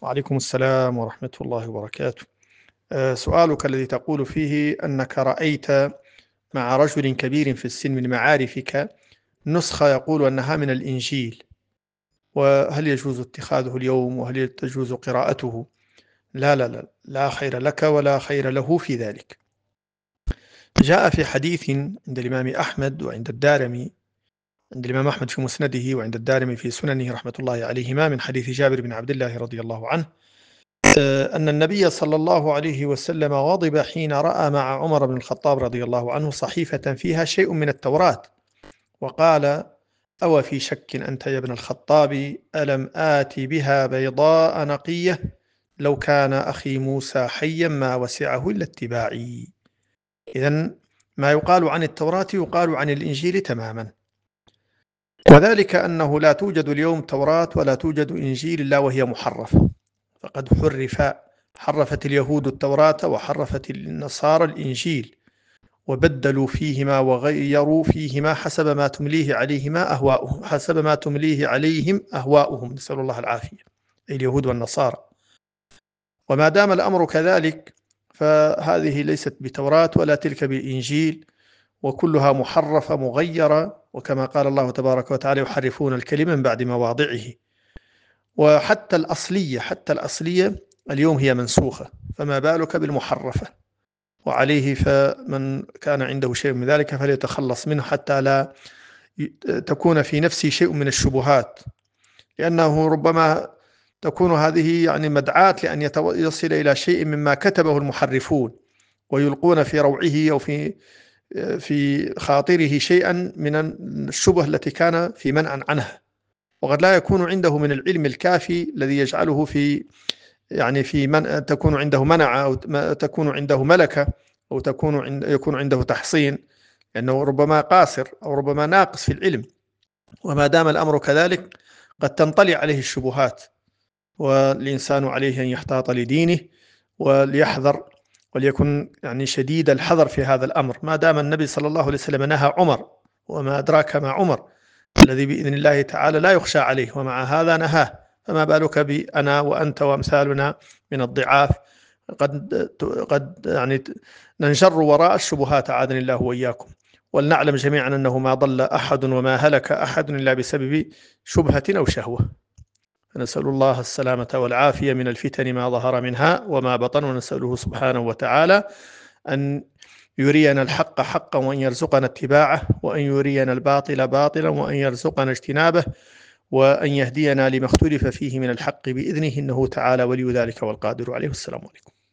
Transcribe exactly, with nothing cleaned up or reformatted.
وعليكم السلام ورحمة الله وبركاته. آه، سؤالك الذي تقول فيه أنك رأيت مع رجل كبير في السن من معارفك نسخة يقول أنها من الإنجيل، وهل يجوز اتخاذه اليوم وهل تجوز قراءته؟ لا لا لا لا خير لك ولا خير له في ذلك. جاء في حديث عند الإمام أحمد وعند الدارمي، عند الإمام أحمد في مسنده وعند الدارمي في سننه رحمة الله عليهما، من حديث جابر بن عبد الله رضي الله عنه أن النبي صلى الله عليه وسلم غضب حين رأى مع عمر بن الخطاب رضي الله عنه صحيفة فيها شيء من التوراة، وقال: أو في شك أنت يا ابن الخطاب؟ ألم آتي بها بيضاء نقية؟ لو كان أخي موسى حيا ما وسعه إلا اتباعي. إذن ما يقال عن التوراة يقال عن الإنجيل تماما، وذلك أنه لا توجد اليوم توراة ولا توجد إنجيل إلا وهي محرفة، فقد حرف حرفت اليهود التوراة وحرفت النصارى الإنجيل، وبدلوا فيهما وغيروا فيهما حسب ما تمليه عليهما أهواؤهم حسب ما تمليه عليهم أهواؤهم نسأل الله العافية، أي اليهود والنصارى. وما دام الأمر كذلك فهذه ليست بتوراة ولا تلك بإنجيل، وكلها محرفة مغيرة، وكما قال الله تبارك وتعالى: يحرفون الكلمة من بعد مواضعه. وحتى الأصلية حتى الأصلية اليوم هي منسوخة، فما بالك بالمحرفة؟ وعليه فمن كان عنده شيء من ذلك فليتخلص منه حتى لا تكون في نفسه شيء من الشبهات، لأنه ربما تكون هذه يعني مدعاة لأن يصل إلى شيء مما كتبه المحرفون ويلقون في روعه أو في في خاطره شيئا من الشبه التي كان في منع عنها، وقد لا يكون عنده من العلم الكافي الذي يجعله في يعني في من تكون عنده منع أو تكون عنده ملكة أو تكون عند يكون عنده تحصين، لأنه ربما قاصر أو ربما ناقص في العلم. وما دام الأمر كذلك قد تنطلي عليه الشبهات، والإنسان عليه أن يحتاط لدينه وليحذر وليكن يعني شديد الحذر في هذا الأمر، ما دام النبي صلى الله عليه وسلم نهى عمر، وما أدراك ما عمر الذي بإذن الله تعالى لا يخشى عليه، ومع هذا نهاه، فما بالك بأنا وأنت وأمثالنا من الضعاف؟ قد قد يعني ننجر وراء الشبهات أعاذني الله وإياكم. ولنعلم جميعا أنه ما ضل أحد وما هلك أحد إلا بسبب شبهة أو شهوة، نسأل الله السلامة والعافية من الفتن ما ظهر منها وما بطن، ونسأله سبحانه وتعالى أن يرينا الحق حقا وأن يرزقنا اتباعه، وأن يرينا الباطل باطلا وأن يرزقنا اجتنابه، وأن يهدينا لما اختلف فيه من الحق بإذنه، إنه تعالى ولي ذلك والقادر عليه. السلام عليكم.